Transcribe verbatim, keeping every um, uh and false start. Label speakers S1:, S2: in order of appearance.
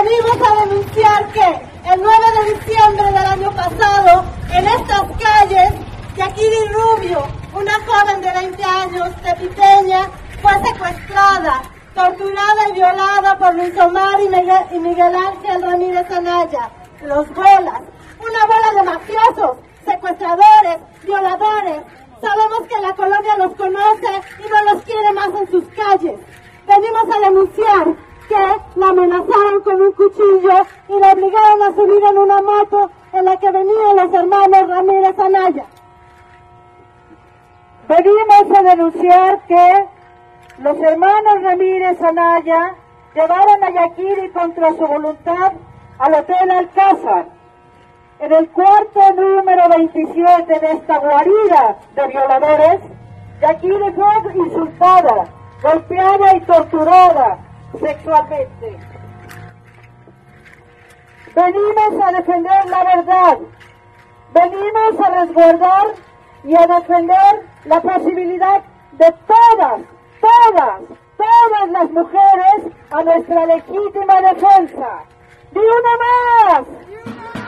S1: Venimos a denunciar que el nueve de diciembre del año pasado, en estas calles, Yaquiri Rubio, una joven de veinte años, tepiteña, fue secuestrada, torturada y violada por Luis Omar y Miguel, y Miguel Ángel Ramírez Anaya, los Bolas, una bola de mafiosos, secuestradores, violadores. Sabemos que la colonia los conoce y no los quiere más en sus calles. Venimos a denunciar que la amenazaron con un cuchillo y la obligaron a subir en una moto en la que venían los hermanos Ramírez Anaya.
S2: Venimos a denunciar que los hermanos Ramírez Anaya llevaron a Yaquiri contra su voluntad al Hotel Alcázar. En el cuarto número veintisiete de esta guarida de violadores, Yaquiri fue insultada, golpeada y torturada sexualmente. Venimos a defender la verdad, venimos a resguardar y a defender la posibilidad de todas, todas, todas las mujeres a nuestra legítima defensa. ¡Ni una más!